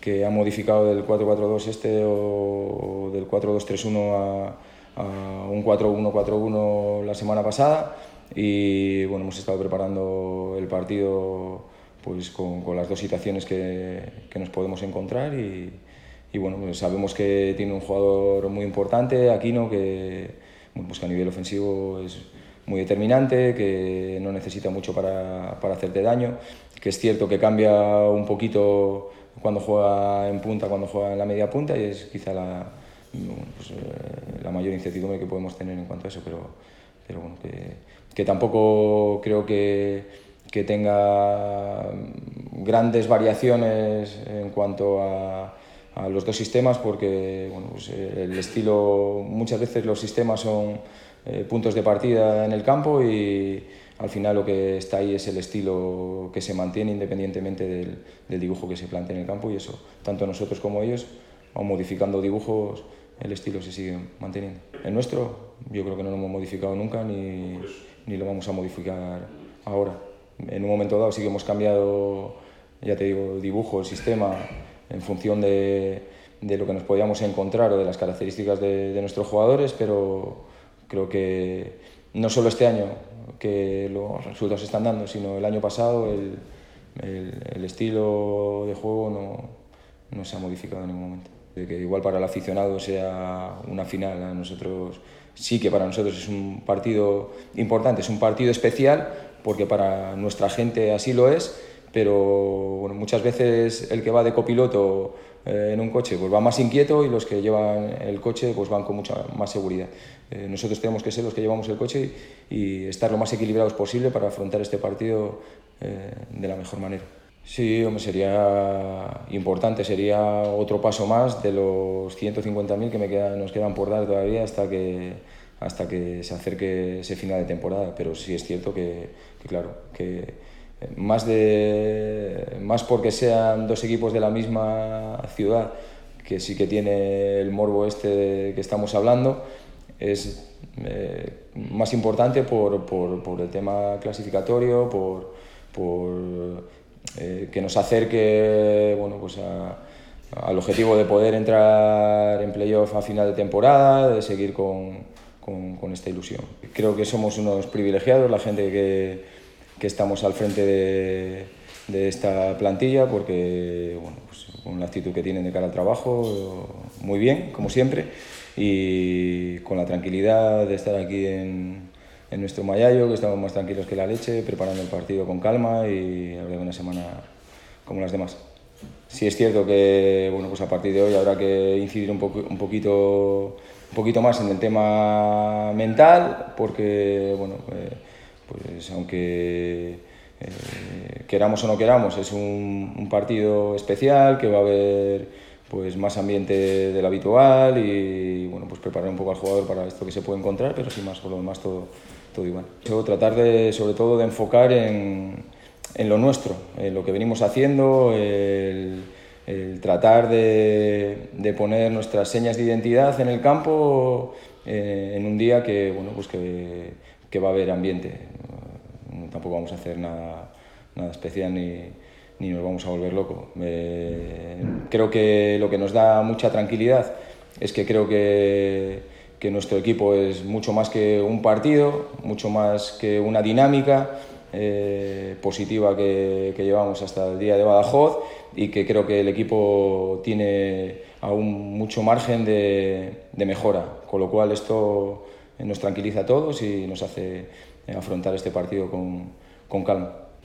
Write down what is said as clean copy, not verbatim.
que ha modificado del 4-4-2 o del 4-2-3-1 a un 4-1-4-1 la semana pasada, y bueno, hemos estado preparando el partido pues con las dos situaciones que nos podemos encontrar, y bueno, pues sabemos que tiene un jugador muy importante, Aquino, que, bueno, pues que a nivel ofensivo es muy determinante, que no necesita mucho para hacerte daño, que es cierto que cambia un poquito cuando juega en punta, cuando juega en la media punta, y es quizá la mayor incertidumbre que podemos tener en cuanto a eso, pero bueno, que tampoco creo que tenga grandes variaciones en cuanto a los dos sistemas, porque bueno, pues el estilo, muchas veces los sistemas son puntos de partida en el campo, y al final lo que está ahí es el estilo que se mantiene independientemente del dibujo que se plantea en el campo, y eso, tanto nosotros como ellos, aun modificando dibujos, el estilo se sigue manteniendo. El nuestro, yo creo que no lo hemos modificado nunca, ni lo vamos a modificar ahora. En un momento dado sí que hemos cambiado, ya te digo, el dibujo, el sistema, en función de lo que nos podíamos encontrar o de las características de nuestros jugadores, pero creo que no solo este año que los resultados se están dando, sino el año pasado el estilo de juego no se ha modificado en ningún momento. De que igual para el aficionado sea una final, a nosotros sí que para nosotros es un partido importante, es un partido especial, porque para nuestra gente así lo es, pero bueno, muchas veces el que va de copiloto en un coche pues va más inquieto, y los que llevan el coche pues van con mucha más seguridad. Nosotros tenemos que ser los que llevamos el coche y estar lo más equilibrados posible para afrontar este partido de la mejor manera. Sí, hombre, sería importante, sería otro paso más de los 150.000 que nos quedan por dar todavía hasta que se acerque ese final de temporada, pero sí es cierto que claro, que más porque sean dos equipos de la misma ciudad, que sí que tiene el morbo este que estamos hablando, es más importante por el tema clasificatorio, que nos acerque, bueno, pues al objetivo de poder entrar en playoff a final de temporada, de seguir con esta ilusión. Creo que somos unos privilegiados, la gente que estamos al frente de esta plantilla, porque bueno, pues con la actitud que tienen de cara al trabajo, muy bien, como siempre, y con la tranquilidad de estar aquí en nuestro Mayallo, que estamos más tranquilos que la leche, preparando el partido con calma, y habrá una semana como las demás. Sí es cierto que bueno, pues a partir de hoy habrá que incidir un poquito más en el tema mental, porque bueno, pues aunque queramos o no queramos, es un partido especial, que va a haber pues más ambiente del habitual, y bueno, pues preparar un poco al jugador para esto que se puede encontrar, pero sin más, por lo demás todo igual. Tratar sobre todo de enfocar en lo nuestro, en lo que venimos haciendo, el tratar de poner nuestras señas de identidad en el campo en un día que, bueno, pues que va a haber ambiente. Tampoco vamos a hacer nada especial ni nos vamos a volver locos. Creo que lo que nos da mucha tranquilidad es que creo que nuestro equipo es mucho más que un partido, mucho más que una dinámica positiva que llevamos hasta el día de Badajoz, y que creo que el equipo tiene aún mucho margen de mejora, con lo cual esto nos tranquiliza a todos y nos hace afrontar este partido con calma.